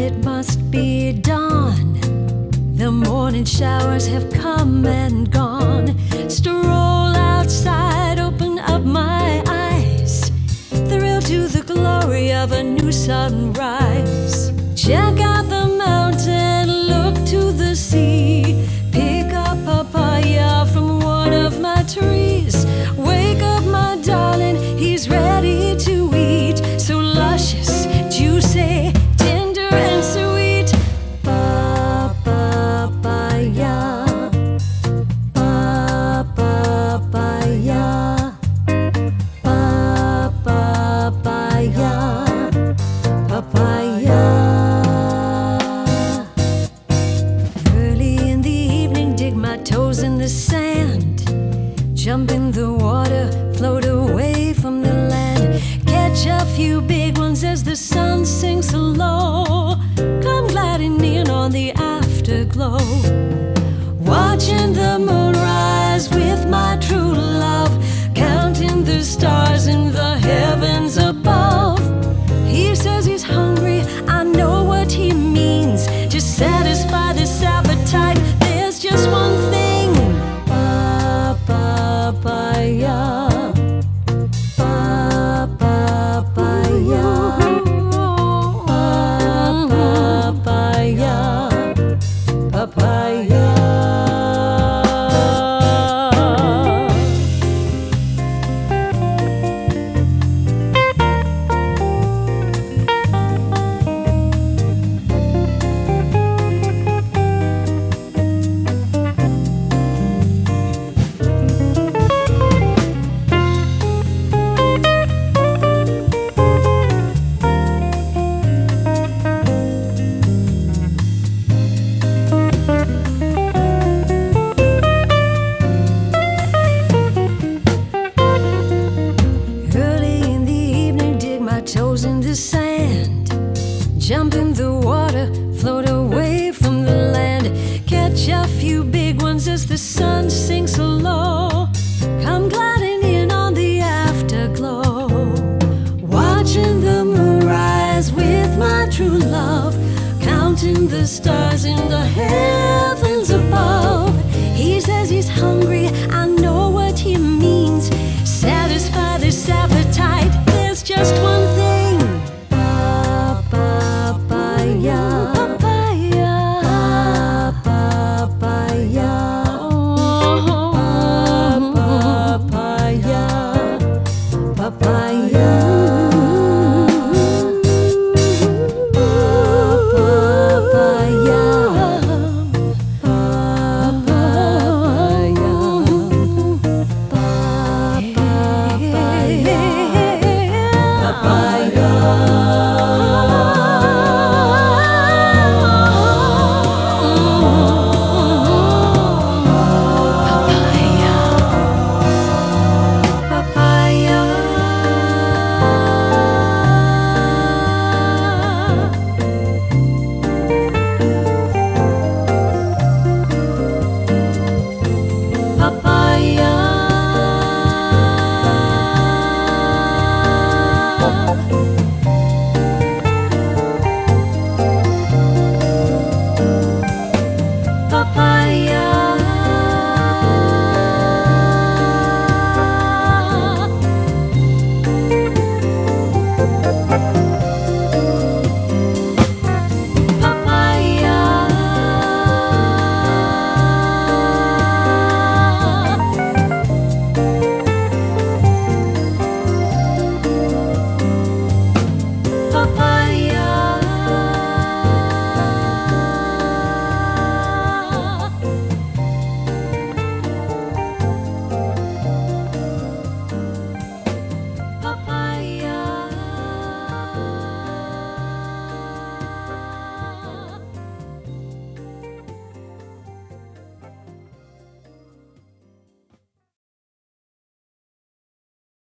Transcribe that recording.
it must be dawn. The morning showers have come and gone. Stroll outside, open up my eyes, thrill to the glory of a new sunrise. Check out the mountain, look to the sea, pick up papaya from one of my trees. Wake up my darling, he's ready to eat, so luscious, juicy, tender and sweet. Papaya, papaya, papaya, papaya. Early in the evening, dig my toes in the sand, jump in the water, float away from the land, catch a few big ones as the sun sinks low, come gliding in on the afterglow, watching the moon rise with my true love, counting the stars in the heavens above. He says he's hungry, I know what he means, to satisfy this appetite there's just one thing. Papaya, papaya, papaya, papaya. Toes in the sand, jump in the water, float away from the land, catch a few big ones as the sun sinks low, come gliding in on the afterglow, watching the moon rise with my true love, counting the stars in the heavens above. He says he's hungry, I know what he means, satisfy this appetite there's just one thing. Papaya, papaya, papaya, papaya, papaya, papaya, papaya.